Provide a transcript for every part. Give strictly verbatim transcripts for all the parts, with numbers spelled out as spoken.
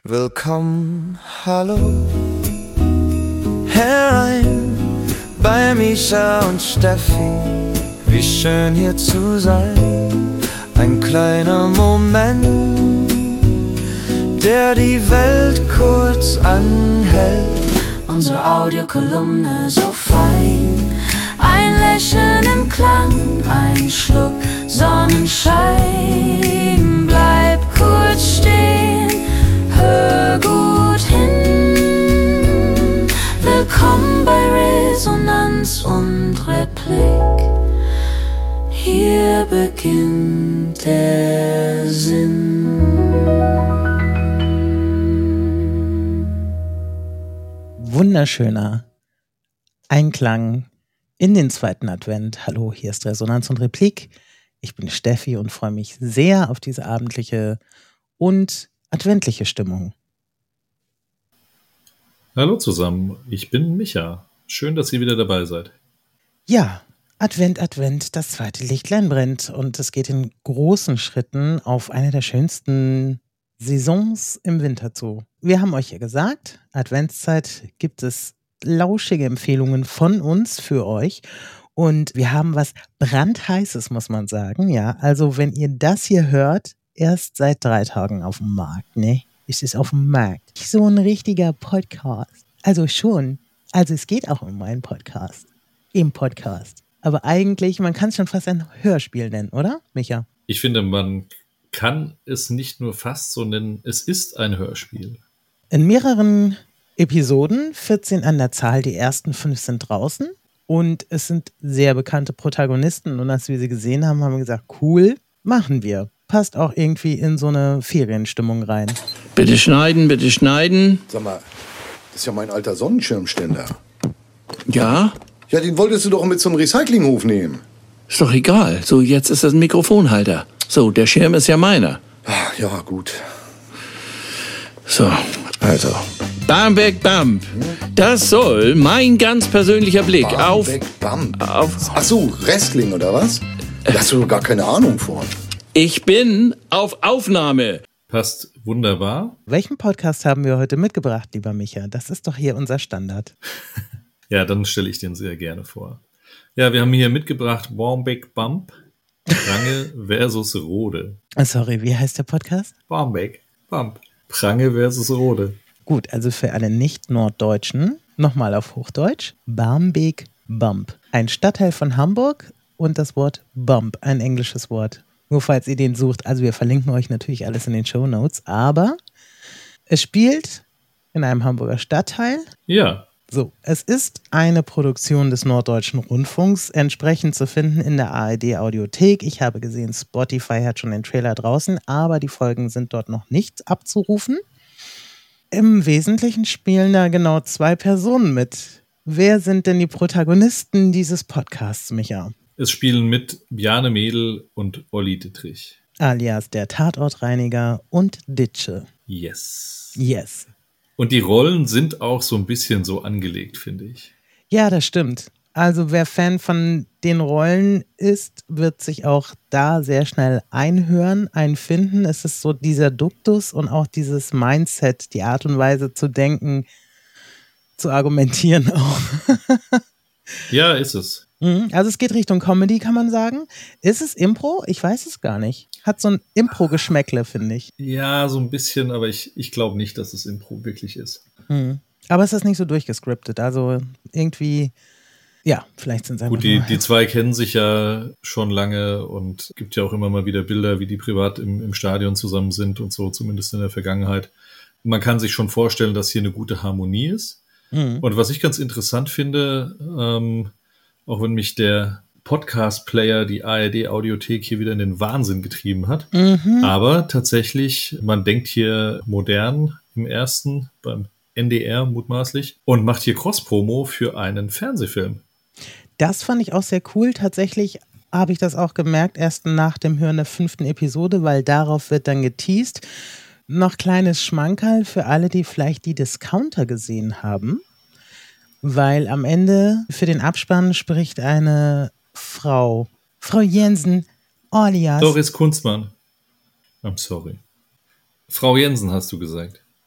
Willkommen, hallo, herein bei Micha und Steffi. Wie schön hier zu sein, ein kleiner Moment, der die Welt kurz anhält. Unsere Audiokolumne so fein, ein Lächeln im Klang, ein Schluck Sonnenschein. Bleib kurz stehen, hör gut hin. Willkommen bei Resonanz und Replik. Hier beginnt der Sinn. Wunderschöner Einklang in den zweiten Advent. Hallo, hier ist Resonanz und Replik. Ich bin Steffi und freue mich sehr auf diese abendliche und adventliche Stimmung. Hallo zusammen, ich bin Micha. Schön, dass ihr wieder dabei seid. Ja, Advent, Advent, das zweite Lichtlein brennt und es geht in großen Schritten auf eine der schönsten Saisons im Winter zu. Wir haben euch ja gesagt, Adventszeit gibt es lauschige Empfehlungen von uns für euch und wir haben was brandheißes, muss man sagen. Ja, also wenn ihr das hier hört, erst seit drei Tagen auf dem Markt, ne? Ist es auf dem Markt. So ein richtiger Podcast. Also schon. Also es geht auch um meinen Podcast. Im Podcast. Aber eigentlich, man kann es schon fast ein Hörspiel nennen, oder, Micha? Ich finde, man kann es nicht nur fast so nennen, es ist ein Hörspiel. In mehreren Episoden, vierzehn an der Zahl, die ersten fünf sind draußen und es sind sehr bekannte Protagonisten und als wir sie gesehen haben, haben wir gesagt, cool, machen wir. Passt auch irgendwie in so eine Ferienstimmung rein. Bitte schneiden, bitte schneiden. Sag mal, das ist ja mein alter Sonnenschirmständer. Ja? Ja, den wolltest du doch mit zum Recyclinghof nehmen. Ist doch egal. So, jetzt ist das ein Mikrofonhalter. So, der Schirm ist ja meiner. Ach, ja, gut. So, also. Barmbek Bump. Das soll mein ganz persönlicher Blick auf... Barmbek Bump. auf Ach so, Wrestling oder was? Da hast du doch gar keine Ahnung von. Ich bin auf Aufnahme. Passt wunderbar. Welchen Podcast haben wir heute mitgebracht, lieber Micha? Das ist doch hier unser Standard. Ja, dann stelle ich den sehr gerne vor. Ja, wir haben hier mitgebracht Barmbek Bump, Prange versus Rode. Sorry, wie heißt der Podcast? Barmbek Bump, Prange versus Rode. Gut, also für alle Nicht-Norddeutschen, nochmal auf Hochdeutsch, Barmbek Bump. Ein Stadtteil von Hamburg und das Wort Bump, ein englisches Wort. Nur falls ihr den sucht, also wir verlinken euch natürlich alles in den Shownotes, aber es spielt in einem Hamburger Stadtteil. Ja. So, es ist eine Produktion des Norddeutschen Rundfunks, entsprechend zu finden in der A R D-Audiothek. Ich habe gesehen, Spotify hat schon den Trailer draußen, aber die Folgen sind dort noch nicht abzurufen. Im Wesentlichen spielen da genau zwei Personen mit. Wer sind denn die Protagonisten dieses Podcasts, Micha? Es spielen mit Bjarne Mädel und Olli Dittrich. Alias der Tatortreiniger und Ditsche. Yes. Yes. Und die Rollen sind auch so ein bisschen so angelegt, finde ich. Ja, das stimmt. Also wer Fan von den Rollen ist, wird sich auch da sehr schnell einhören, einfinden. Es ist so dieser Duktus und auch dieses Mindset, die Art und Weise zu denken, zu argumentieren auch. Ja, ist es. Also es geht Richtung Comedy, kann man sagen. Ist es Impro? Ich weiß es gar nicht. Hat so ein Impro-Geschmäckle, finde ich. Ja, so ein bisschen, aber ich, ich glaube nicht, dass es Impro wirklich ist. Hm. Aber es ist nicht so durchgescriptet. Also irgendwie, ja, vielleicht sind es einfach Gut, die, nur die zwei kennen sich ja schon lange und es gibt ja auch immer mal wieder Bilder, wie die privat im, im Stadion zusammen sind und so, zumindest in der Vergangenheit. Man kann sich schon vorstellen, dass hier eine gute Harmonie ist. Mhm. Und was ich ganz interessant finde, ähm, auch wenn mich der Podcast-Player, die A R D-Audiothek hier wieder in den Wahnsinn getrieben hat. Mhm. Aber tatsächlich, man denkt hier modern im ersten, beim N D R mutmaßlich, und macht hier Cross-Promo für einen Fernsehfilm. Das fand ich auch sehr cool. Tatsächlich habe ich das auch gemerkt, erst nach dem Hören der fünften Episode, weil darauf wird dann geteast. Noch kleines Schmankerl für alle, die vielleicht die Discounter gesehen haben. Weil am Ende für den Abspann spricht eine Frau, Frau Jensen, alias Doris Kunstmann. I'm sorry. Frau Jensen hast du gesagt.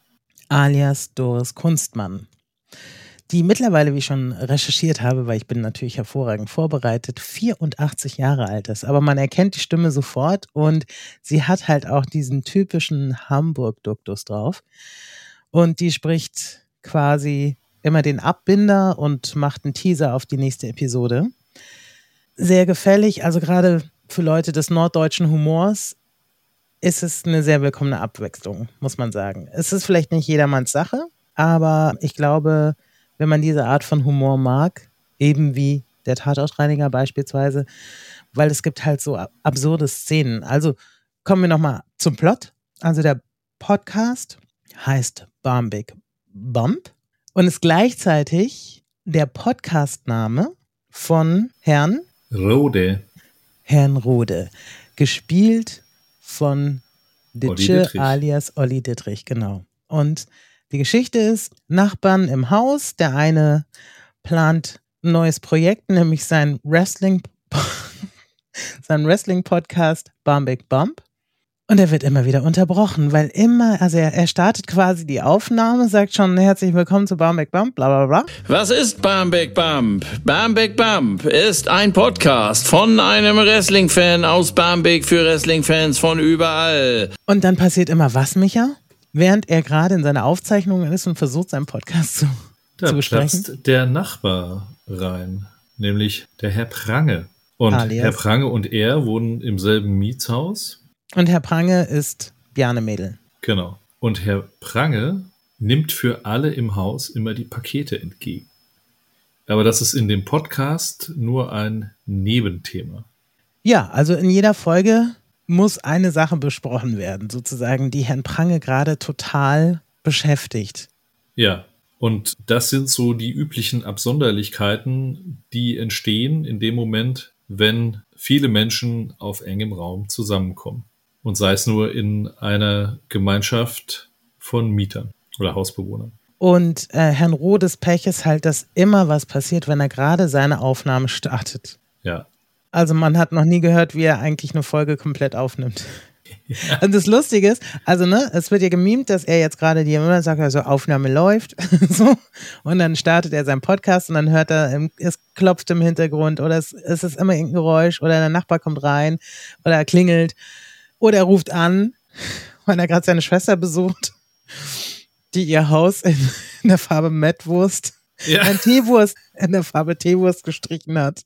alias Doris Kunstmann, die mittlerweile, wie ich schon recherchiert habe, weil ich bin natürlich hervorragend vorbereitet, vierundachtzig Jahre alt ist. Aber man erkennt die Stimme sofort und sie hat halt auch diesen typischen Hamburg-Duktus drauf. Und die spricht quasi immer den Abbinder und macht einen Teaser auf die nächste Episode. Sehr gefällig, also gerade für Leute des norddeutschen Humors ist es eine sehr willkommene Abwechslung, muss man sagen. Es ist vielleicht nicht jedermanns Sache, aber ich glaube, wenn man diese Art von Humor mag, eben wie der Tatortreiniger beispielsweise, weil es gibt halt so absurde Szenen. Also kommen wir nochmal zum Plot. Also der Podcast heißt Barmbek Bump und ist gleichzeitig der Podcastname von Herrn Rode. Herrn Rode, gespielt von Ditsche Olli alias Olli Dittrich, genau. Und die Geschichte ist, Nachbarn im Haus, der eine plant ein neues Projekt, nämlich sein Wrestling, sein Wrestling-Podcast Barmbek Bump. Und er wird immer wieder unterbrochen, weil immer, also er, er startet quasi die Aufnahme, sagt schon herzlich willkommen zu Barmbek Bump, bla bla bla. Was ist Barmbek Bump? Barmbek Bump ist ein Podcast von einem Wrestling-Fan aus Barmbek für Wrestling-Fans von überall. Und dann passiert immer was, Micha? Während er gerade in seiner Aufzeichnung ist und versucht, seinen Podcast zu, da zu besprechen. Da platzt der Nachbar rein, nämlich der Herr Prange. Und alias. Herr Prange und er wohnen im selben Mietshaus. Und Herr Prange ist Bjarne Mädel. Genau. Und Herr Prange nimmt für alle im Haus immer die Pakete entgegen. Aber das ist in dem Podcast nur ein Nebenthema. Ja, also in jeder Folge muss eine Sache besprochen werden, sozusagen, die Herrn Prange gerade total beschäftigt. Ja, und das sind so die üblichen Absonderlichkeiten, die entstehen in dem Moment, wenn viele Menschen auf engem Raum zusammenkommen. Und sei es nur in einer Gemeinschaft von Mietern oder Hausbewohnern. Und äh, Herrn Rodes Pech ist halt, dass immer was passiert, wenn er gerade seine Aufnahme startet. Ja. Also man hat noch nie gehört, wie er eigentlich eine Folge komplett aufnimmt. Ja. Und das Lustige ist, also ne, es wird ja gemimt, dass er jetzt gerade die immer sagt, also Aufnahme läuft, so, und dann startet er seinen Podcast und dann hört er, es klopft im Hintergrund oder es, es ist immer irgendein Geräusch oder der Nachbar kommt rein oder er klingelt oder er ruft an, weil er gerade seine Schwester besucht, die ihr Haus in, in der Farbe Mettwurst, ja. ein Teewurst in der Farbe Teewurst gestrichen hat.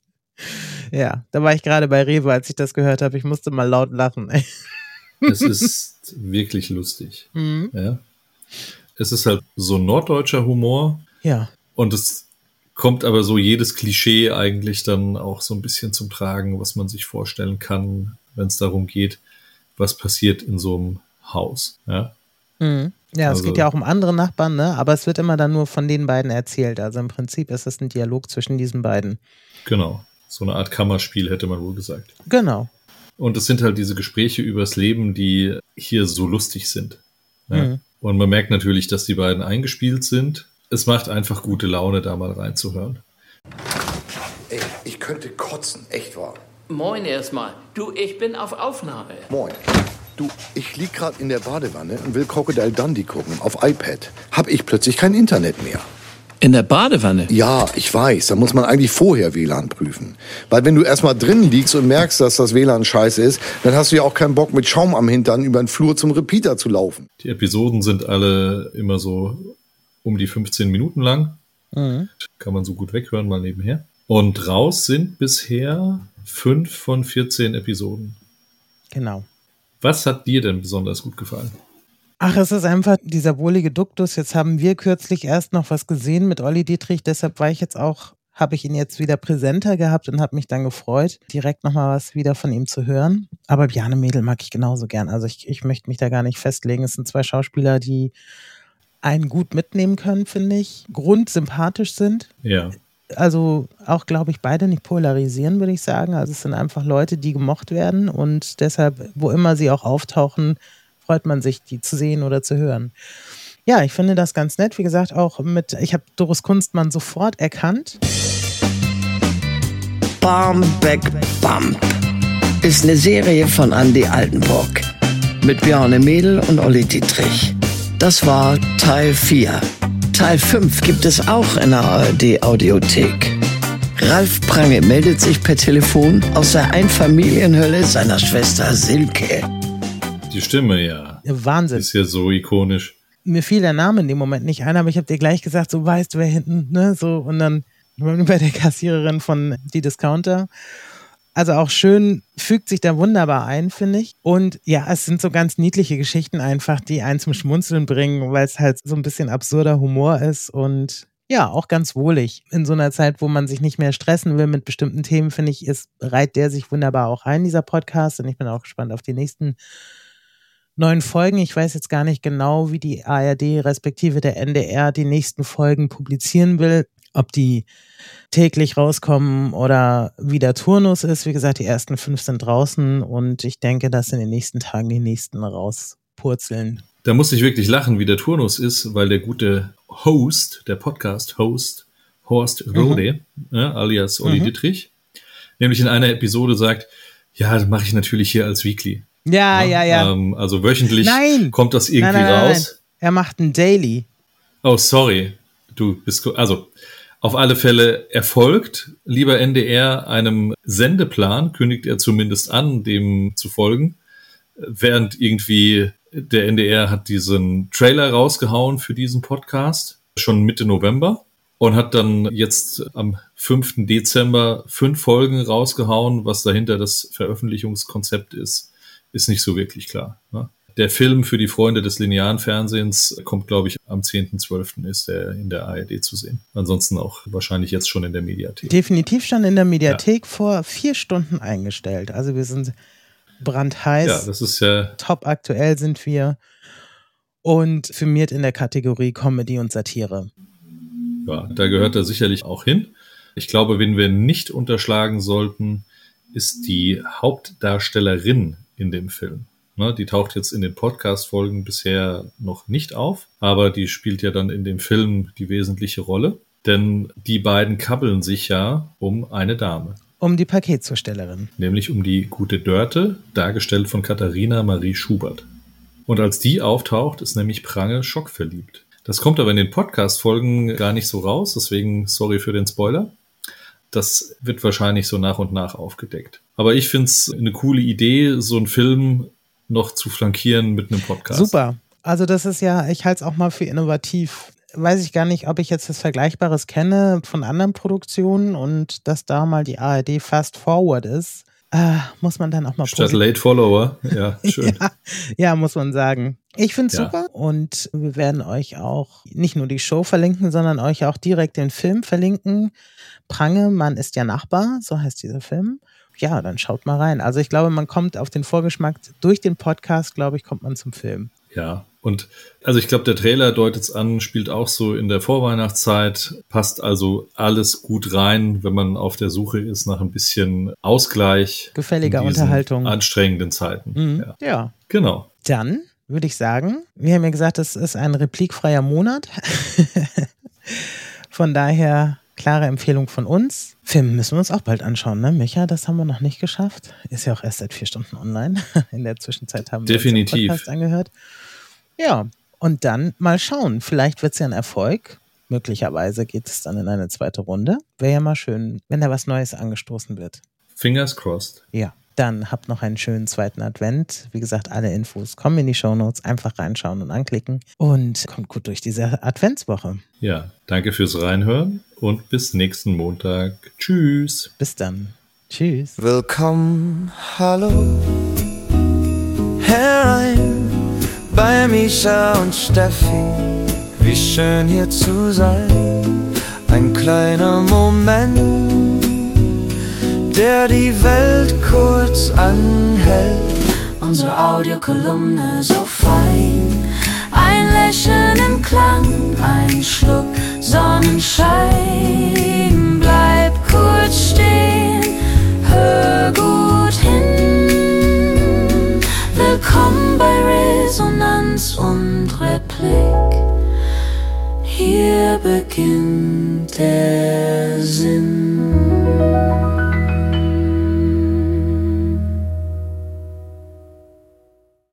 Ja, da war ich gerade bei Rewe, als ich das gehört habe. Ich musste mal laut lachen. Ey. Es ist wirklich lustig. Mhm. Ja. Es ist halt so norddeutscher Humor. Ja. Und es kommt aber so jedes Klischee eigentlich dann auch so ein bisschen zum Tragen, was man sich vorstellen kann, wenn es darum geht, was passiert in so einem Haus. Ja, mhm. Ja, also, es geht ja auch um andere Nachbarn, ne? Aber es wird immer dann nur von den beiden erzählt. Also im Prinzip ist es ein Dialog zwischen diesen beiden. Genau. So eine Art Kammerspiel, hätte man wohl gesagt. Genau. Und es sind halt diese Gespräche übers Leben, die hier so lustig sind. Ja? Mhm. Und man merkt natürlich, dass die beiden eingespielt sind. Es macht einfach gute Laune, da mal reinzuhören. Ey, ich könnte kotzen, echt wahr. Moin erstmal. Du, ich bin auf Aufnahme. Moin. Du, ich lieg gerade in der Badewanne und will Crocodile Dundee gucken auf iPad. Hab ich plötzlich kein Internet mehr. In der Badewanne? Ja, ich weiß. Da muss man eigentlich vorher W L A N prüfen. Weil wenn du erstmal drin liegst und merkst, dass das W L A N scheiße ist, dann hast du ja auch keinen Bock, mit Schaum am Hintern über den Flur zum Repeater zu laufen. Die Episoden sind alle immer so um die fünfzehn Minuten lang. Mhm. Kann man so gut weghören, mal nebenher. Und raus sind bisher fünf von vierzehn Episoden. Genau. Was hat dir denn besonders gut gefallen? Ach, es ist einfach dieser wohlige Duktus. Jetzt haben wir kürzlich erst noch was gesehen mit Olli Dittrich, deshalb war ich jetzt auch, habe ich ihn jetzt wieder präsenter gehabt und habe mich dann gefreut, direkt nochmal was wieder von ihm zu hören. Aber Bjarne Mädel mag ich genauso gern. Also ich, ich möchte mich da gar nicht festlegen. Es sind zwei Schauspieler, die einen gut mitnehmen können, finde ich. Grundsympathisch sind. Ja. Also auch, glaube ich, beide nicht polarisieren, würde ich sagen. Also es sind einfach Leute, die gemocht werden und deshalb, wo immer sie auch auftauchen, freut man sich, die zu sehen oder zu hören. Ja, ich finde das ganz nett. Wie gesagt, auch mit, ich habe Doris Kunstmann sofort erkannt. Barmbek Bump ist eine Serie von Andi Altenburg mit Bjarne Mädel und Olli Dittrich. Das war Teil vier. Teil fünf gibt es auch in der A R D-Audiothek. Ralf Prange meldet sich per Telefon aus der Einfamilienhölle seiner Schwester Silke. Die Stimme, ja. Wahnsinn. Ist ja so ikonisch. Mir fiel der Name in dem Moment nicht ein, aber ich habe dir gleich gesagt, so weißt du, wer hinten, ne, so, und dann bei der Kassiererin von die Discounter. Also auch schön, fügt sich da wunderbar ein, finde ich. Und ja, es sind so ganz niedliche Geschichten einfach, die einen zum Schmunzeln bringen, weil es halt so ein bisschen absurder Humor ist und ja, auch ganz wohlig. In so einer Zeit, wo man sich nicht mehr stressen will mit bestimmten Themen, finde ich, ist, reiht der sich wunderbar auch ein, dieser Podcast. Und ich bin auch gespannt auf die nächsten neuen Folgen. Ich weiß jetzt gar nicht genau, wie die A R D respektive der N D R die nächsten Folgen publizieren will. Ob die täglich rauskommen oder wie der Turnus ist. Wie gesagt, die ersten fünf sind draußen und ich denke, dass in den nächsten Tagen die nächsten rauspurzeln. Da muss ich wirklich lachen, wie der Turnus ist, weil der gute Host, der Podcast-Host, Horst Rode, mhm. ja, alias Olli mhm. Dietrich, nämlich in einer Episode sagt, ja, das mache ich natürlich hier als Weekly. Ja, ja, ja. ja. Ähm, also wöchentlich nein. kommt das irgendwie nein, nein, nein, raus. Nein. Er macht ein Daily. Oh, sorry. Du bist, also auf alle Fälle erfolgt, lieber N D R, einem Sendeplan, kündigt er zumindest an, dem zu folgen, während irgendwie der N D R hat diesen Trailer rausgehauen für diesen Podcast, schon Mitte November, und hat dann jetzt am fünften Dezember fünf Folgen rausgehauen. Was dahinter das Veröffentlichungskonzept ist, ist nicht so wirklich klar, ne? Der Film für die Freunde des linearen Fernsehens kommt, glaube ich, am zehnten zwölften ist er in der A R D zu sehen. Ansonsten auch wahrscheinlich jetzt schon in der Mediathek. Definitiv schon in der Mediathek, ja. Vor vier Stunden eingestellt. Also wir sind brandheiß. Ja, das ist ja... Top aktuell sind wir. Und firmiert in der Kategorie Comedy und Satire. Ja, da gehört er sicherlich auch hin. Ich glaube, wen wir nicht unterschlagen sollten, ist die Hauptdarstellerin in dem Film. Die taucht jetzt in den Podcast-Folgen bisher noch nicht auf, aber die spielt ja dann in dem Film die wesentliche Rolle, denn die beiden kabbeln sich ja um eine Dame. Um die Paketzustellerin. Nämlich um die gute Dörte, dargestellt von Katharina Marie Schubert. Und als die auftaucht, ist nämlich Prange schockverliebt. Das kommt aber in den Podcast-Folgen gar nicht so raus, deswegen sorry für den Spoiler. Das wird wahrscheinlich so nach und nach aufgedeckt. Aber ich finde es eine coole Idee, so einen Film noch zu flankieren mit einem Podcast. Super. Also das ist ja, ich halte es auch mal für innovativ. Weiß ich gar nicht, ob ich jetzt das Vergleichbares kenne von anderen Produktionen und dass da mal die A R D fast forward ist, äh, muss man dann auch mal statt Late Follower, ja, schön. ja, ja, muss man sagen. Ich finde es ja. super und wir werden euch auch nicht nur die Show verlinken, sondern euch auch direkt den Film verlinken. Prange, man ist ja Nachbar, so heißt dieser Film. Ja, dann schaut mal rein. Also ich glaube, man kommt auf den Vorgeschmack durch den Podcast, glaube ich, kommt man zum Film. Ja, und also ich glaube, der Trailer deutet es an, spielt auch so in der Vorweihnachtszeit, passt also alles gut rein, wenn man auf der Suche ist nach ein bisschen Ausgleich. Gefälliger Unterhaltung. Anstrengenden Zeiten. Mhm. Ja. ja. Genau. Dann würde ich sagen, wir haben ja gesagt, es ist ein replikfreier Monat. Von daher klare Empfehlung von uns. Film müssen wir uns auch bald anschauen, ne, Micha? Das haben wir noch nicht geschafft. Ist ja auch erst seit vier Stunden online. In der Zwischenzeit haben wir Definitiv. uns den Podcast angehört. Ja, und dann mal schauen. Vielleicht wird es ja ein Erfolg. Möglicherweise geht es dann in eine zweite Runde. Wäre ja mal schön, wenn da was Neues angestoßen wird. Fingers crossed. Ja, dann habt noch einen schönen zweiten Advent. Wie gesagt, alle Infos kommen in die Shownotes. Einfach reinschauen und anklicken. Und kommt gut durch diese Adventswoche. Ja, danke fürs Reinhören und bis nächsten Montag. Tschüss. Bis dann. Tschüss. Willkommen, hallo, herein bei Mischa und Steffi. Wie schön hier zu sein. Ein kleiner Moment, der die Welt kurz anhält. Unsere Audiokolumne so fein.